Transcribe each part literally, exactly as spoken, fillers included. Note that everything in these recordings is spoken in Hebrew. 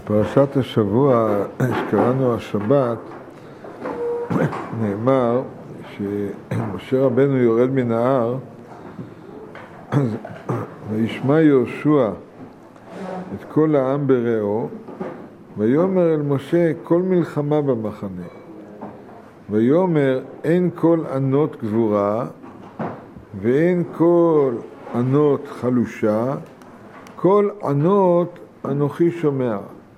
בפרשת השבוע שקראנו השבת נאמר שמשה רבנו יורד מן ההר וישמע יהושע את כל העם ברעו ויאמר אל משה כל מלחמה במחנה ויאמר אין כל ענות גבורה ואין כל ענות חלושה כל ענות אנוכי שומע.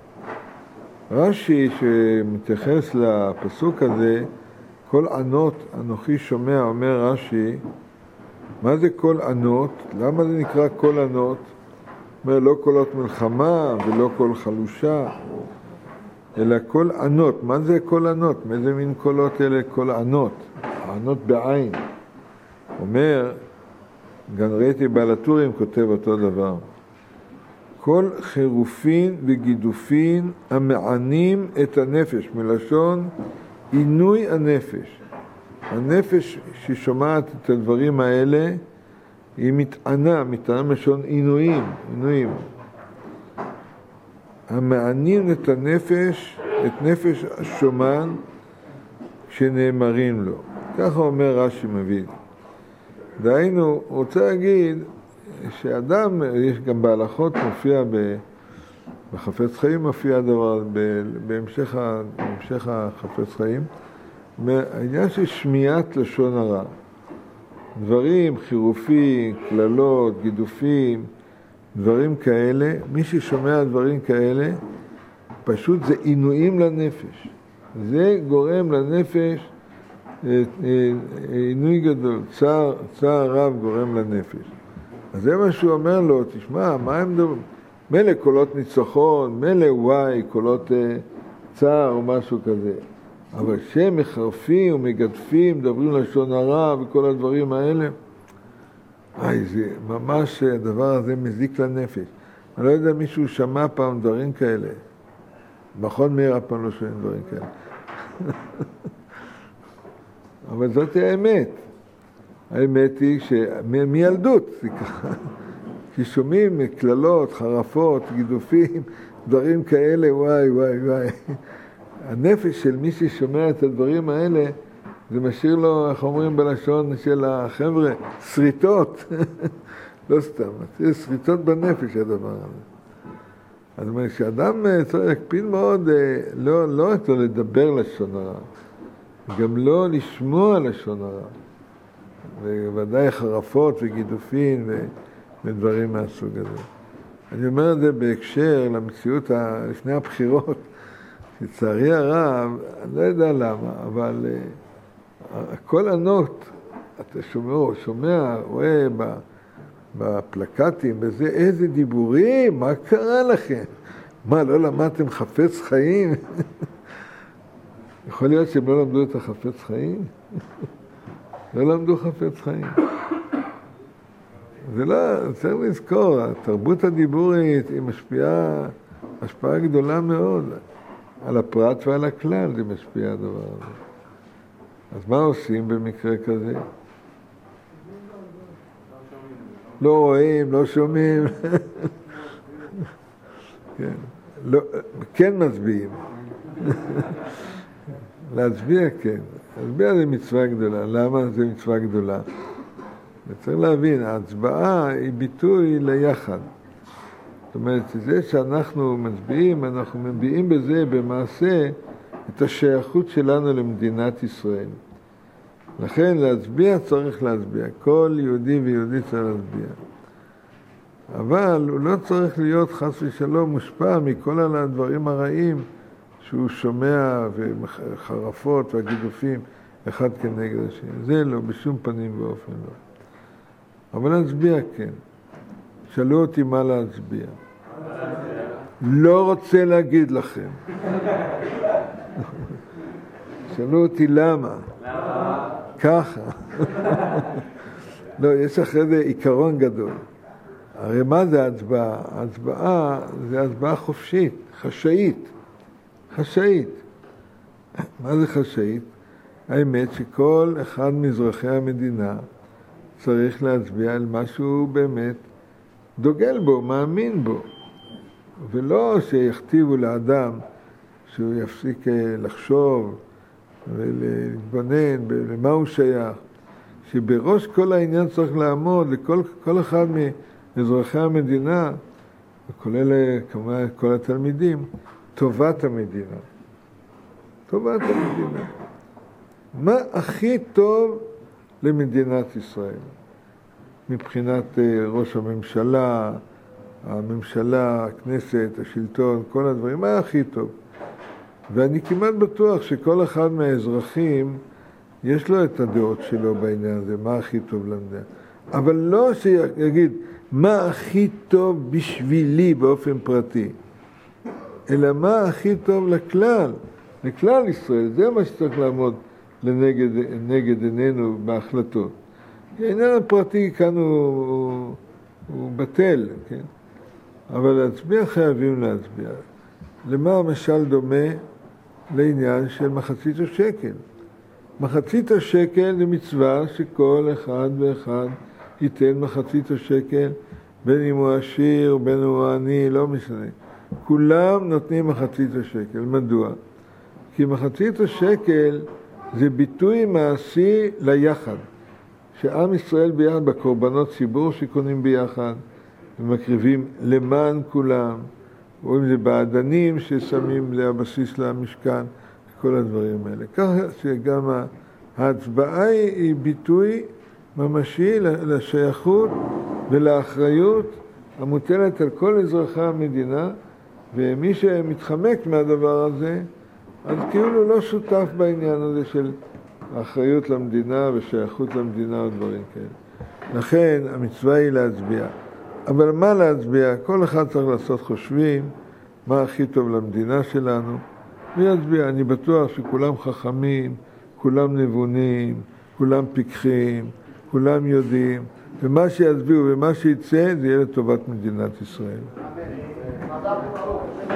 רש"י שמתייחס לפסוק הזה, כל ענות אנוכי שומע, אומר רש"י, מה זה כל ענות? למה זה נקרא כל ענות? אומר לא קולות מלחמה ולא כל חלושה, אלא כל ענות. מה זה כל ענות? מאיזה מין קולות אלה כל ענות? ענות בעין. אומר, גם ראיתי בעל הטורים כותב אותו דבר. כל חירופין וגידופין המענים את הנפש, מלשון עינוי הנפש. הנפש ששומעת את הדברים האלה, היא מתענה, מתענה מלשון עינויים, עינויים. המענים את הנפש, את נפש השומן, שנאמרים לו. ככה אומר רש"י מביא. דהיינו, הוא רוצה להגיד, שאדם, יש גם בהלכות מופיע, בחפץ חיים מופיע הדבר, בהמשך, בהמשך החפץ חיים, העניין של שמיעת לשון הרע. דברים, חירופים, כללות, גידופים, דברים כאלה, מי ששומע דברים כאלה, פשוט זה עינויים לנפש. זה גורם לנפש, עינוי גדול, צער, צער רב גורם לנפש. אז זה מה שהוא אומר לו, תשמע, מה הם מדברים? מלא קולות ניצחון, מלא וואי, קולות אה, צער או משהו כזה. אבל שהם מחרפים ומגדפים, מדברים לשון הרע וכל הדברים האלה, איי, זה ממש, הדבר הזה מזיק לנפש. אני לא יודע, מישהו שמע פעם דברים כאלה. מכון מאיר הפעם לא שומעים דברים כאלה. אבל זאת האמת. האמת היא שמילדות, כי שומעים כללות, חרפות, גידופים, דברים כאלה, וואי, וואי, וואי. הנפש של מי ששומע את הדברים האלה, זה משאיר לו, איך אומרים בלשון של החבר'ה, שריטות. לא סתם, זה שריטות בנפש הדבר הזה. אז אומר, שאדם צריך להקפיד מאוד, לא, לא רק לא לדבר לשון הרע, גם לא לשמוע לשון הרע. וודאי חרפות וגידופין ודברים מהסוג הזה. אני אומר את זה בהקשר למציאות לפני הבחירות, לצערי הרב, אני לא יודע למה, אבל הכל ענות, אתה שומע, שומע, רואה בפלקטים, בזה, איזה דיבורים, מה קרה לכם? מה, לא למדתם חפץ חיים? יכול להיות שהם לא למדו את החפץ חיים? לא למדו חפץ חיים. זה לא, צריך לזכור, התרבות הדיבורית היא משפיעה, השפעה גדולה מאוד. על הפרט ועל הכלל זה משפיע הדבר הזה. אז מה עושים במקרה כזה? לא רואים, לא שומעים. כן, לא, כן מצביעים. להצביע כן. להצביע זה מצווה גדולה. למה זה מצווה גדולה? צריך להבין, ההצבעה היא ביטוי ליחד. זאת אומרת, זה שאנחנו מצביעים, אנחנו מביעים בזה במעשה את השייכות שלנו למדינת ישראל. לכן להצביע צריך להצביע. כל יהודי ויהודי צריך להצביע. אבל הוא לא צריך להיות חס ושלום מושפע מכל הדברים הרעים שהוא שומע וחרפות והגידופים אחד כנגד השני. זה לא, בשום פנים ואופן לא. אבל להצביע כן. שאלו אותי מה להצביע. לא רוצה להגיד לכם. שאלו אותי למה. למה? ככה. לא, יש אחרי זה עיקרון גדול. הרי מה זה ההצבעה? ההצבעה זה הצבעה חופשית, חשאית. חשאית. מה זה חשאית? האמת שכל אחד מאזרחי המדינה צריך להצביע על משהו באמת דוגל בו, מאמין בו. ולא שיכתיבו לאדם שהוא יפסיק לחשוב ולהתבונן למה הוא שייך, שבראש כל העניין צריך לעמוד לכל כל אחד מאזרחי המדינה, וכולל כמובן כל התלמידים, טובת המדינה. טובת המדינה. מה הכי טוב למדינת ישראל? מבחינת ראש הממשלה, הממשלה, הכנסת, השלטון, כל הדברים, מה הכי טוב? ואני כמעט בטוח שכל אחד מהאזרחים יש לו את הדעות שלו בעניין הזה, מה הכי טוב למדינה. אבל לא שיגיד, מה הכי טוב בשבילי באופן פרטי, אלא מה הכי טוב לכלל, לכלל ישראל. זה מה שצריך לעמוד לנגד נגד עינינו בהחלטות. העניין הפרטי כאן הוא, הוא, הוא בטל, כן? אבל להצביע חייבים להצביע. למה המשל דומה? לעניין של מחצית השקל. מחצית השקל זה מצווה שכל אחד ואחד ייתן מחצית השקל, בין אם הוא עשיר, בין אם הוא עני, לא משנה. כולם נותנים מחצית השקל. מדוע? כי מחצית השקל זה ביטוי מעשי ליחד. שעם ישראל ביחד בקורבנות ציבור שקונים ביחד, ומקריבים למען כולם, או אם זה בעדנים ששמים לבסיס למשכן, כל הדברים האלה. ככה שגם ההצבעה היא ביטוי ממשי לשייכות ולאחריות המוטלת על כל אזרחי המדינה, ומי שמתחמק מהדבר הזה, אז כאילו לא שותף בעניין הזה של האחריות למדינה ושייכות למדינה ודברים כאלה. לכן המצווה היא להצביע. אבל מה להצביע? כל אחד צריך לעשות חושבים מה הכי טוב למדינה שלנו, ויצביע. אני בטוח שכולם חכמים, כולם נבונים, כולם פיקחים, כולם יודעים, ומה שיצביעו ומה שיצא זה יהיה לטובת מדינת ישראל.